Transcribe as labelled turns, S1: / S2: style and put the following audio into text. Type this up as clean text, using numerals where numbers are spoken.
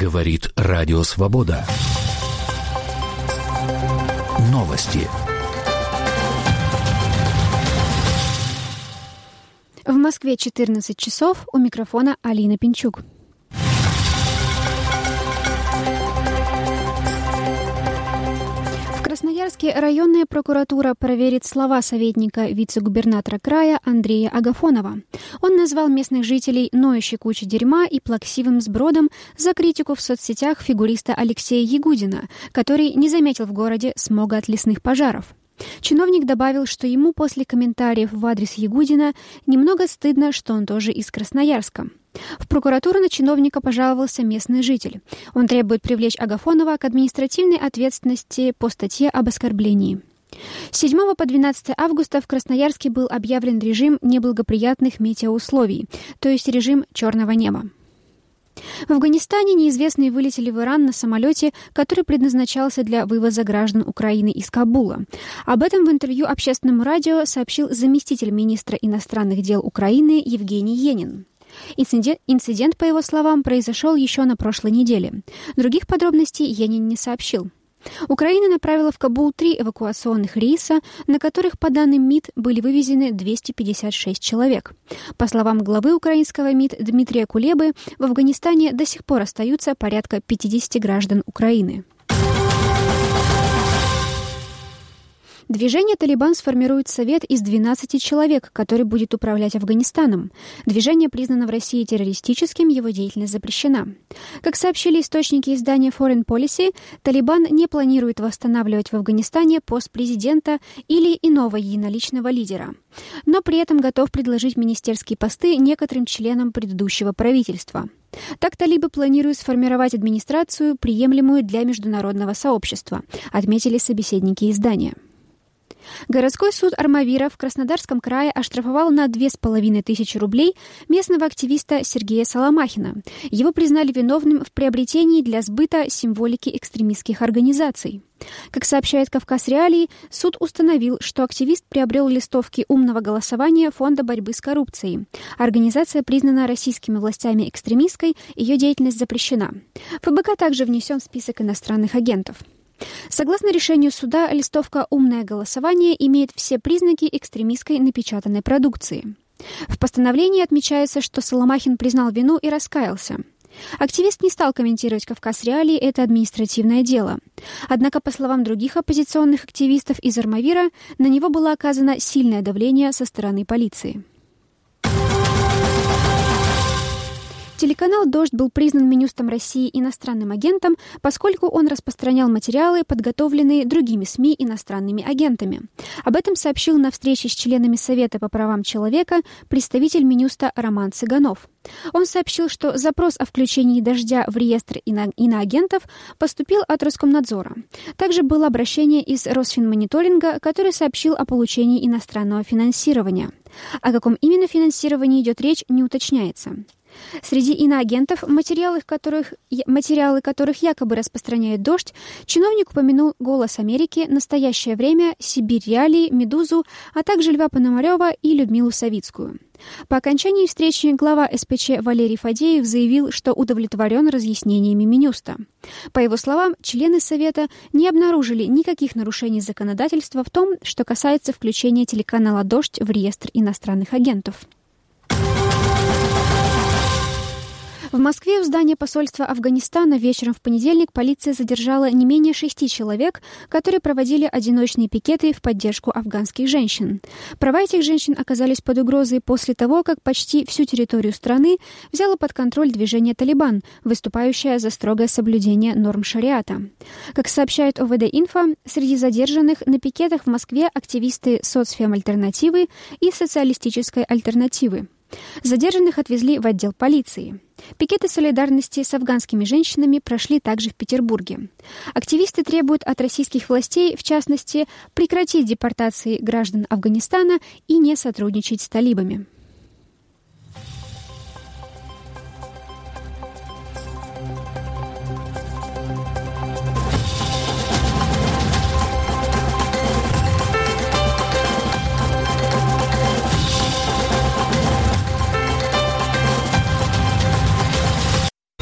S1: Говорит Радио Свобода. Новости.
S2: В Москве 14 часов. У микрофона Алина Пинчук. В Красноярске районная прокуратура проверит слова советника вице-губернатора края Андрея Агафонова. Он назвал местных жителей ноющей кучей дерьма и плаксивым сбродом за критику в соцсетях фигуриста Алексея Ягудина, который не заметил в городе смога от лесных пожаров. Чиновник добавил, что ему после комментариев в адрес Ягудина немного стыдно, что он тоже из Красноярска. В прокуратуру на чиновника пожаловался местный житель. Он требует привлечь Агафонова к административной ответственности по статье об оскорблении. С 7 по 12 августа в Красноярске был объявлен режим неблагоприятных метеоусловий, то есть режим черного неба. В Афганистане неизвестные вылетели в Иран на самолете, который предназначался для вывоза граждан Украины из Кабула. Об этом в интервью общественному радио сообщил заместитель министра иностранных дел Украины Евгений Енин. Инцидент, по его словам, произошел еще на прошлой неделе. Других подробностей Енин не сообщил. Украина направила в Кабул 3 эвакуационных рейса, на которых, по данным МИД, были вывезены 256 человек. По словам главы украинского МИД Дмитрия Кулебы, в Афганистане до сих пор остаются порядка 50 граждан Украины. Движение «Талибан» сформирует совет из 12 человек, который будет управлять Афганистаном. Движение признано в России террористическим, его деятельность запрещена. Как сообщили источники издания Foreign Policy, «Талибан» не планирует восстанавливать в Афганистане пост президента или иного единоличного лидера, но при этом готов предложить министерские посты некоторым членам предыдущего правительства. Так талибы планируют сформировать администрацию, приемлемую для международного сообщества, отметили собеседники издания. Городской суд Армавира в Краснодарском крае оштрафовал на 2500 рублей местного активиста Сергея Соломахина. Его признали виновным в приобретении для сбыта символики экстремистских организаций. Как сообщает «Кавказ Реалии», суд установил, что активист приобрел листовки умного голосования Фонда борьбы с коррупцией. Организация признана российскими властями экстремистской, ее деятельность запрещена. ФБК также внесен в список иностранных агентов. Согласно решению суда, листовка «Умное голосование» имеет все признаки экстремистской напечатанной продукции. В постановлении отмечается, что Соломахин признал вину и раскаялся. Активист не стал комментировать «Кавказ Реалии», это административное дело. Однако, по словам других оппозиционных активистов из Армавира, на него было оказано сильное давление со стороны полиции. Телеканал «Дождь» был признан Минюстом России иностранным агентом, поскольку он распространял материалы, подготовленные другими СМИ иностранными агентами. Об этом сообщил на встрече с членами Совета по правам человека представитель Минюста Роман Цыганов. Он сообщил, что запрос о включении «Дождя» в реестр иноагентов поступил от Роскомнадзора. Также было обращение из Росфинмониторинга, который сообщил о получении иностранного финансирования. О каком именно финансировании идет речь, не уточняется. Среди иноагентов, материалы которых якобы распространяет «Дождь», чиновник упомянул «Голос Америки», «Настоящее время», «Сибирь Реалии», «Медузу», а также Льва Пономарева и Людмилу Савицкую. По окончании встречи глава СПЧ Валерий Фадеев заявил, что удовлетворен разъяснениями Минюста. По его словам, члены Совета не обнаружили никаких нарушений законодательства в том, что касается включения телеканала «Дождь» в реестр иностранных агентов. В Москве у здания посольства Афганистана вечером в понедельник полиция задержала не менее 6 человек, которые проводили одиночные пикеты в поддержку афганских женщин. Права этих женщин оказались под угрозой после того, как почти всю территорию страны взяло под контроль движение «Талибан», выступающее за строгое соблюдение норм шариата. Как сообщает ОВД-Инфо, среди задержанных на пикетах в Москве активисты соцфемальтернативы и социалистической альтернативы. Задержанных отвезли в отдел полиции. Пикеты солидарности с афганскими женщинами прошли также в Петербурге. Активисты требуют от российских властей, в частности, прекратить депортации граждан Афганистана и не сотрудничать с талибами.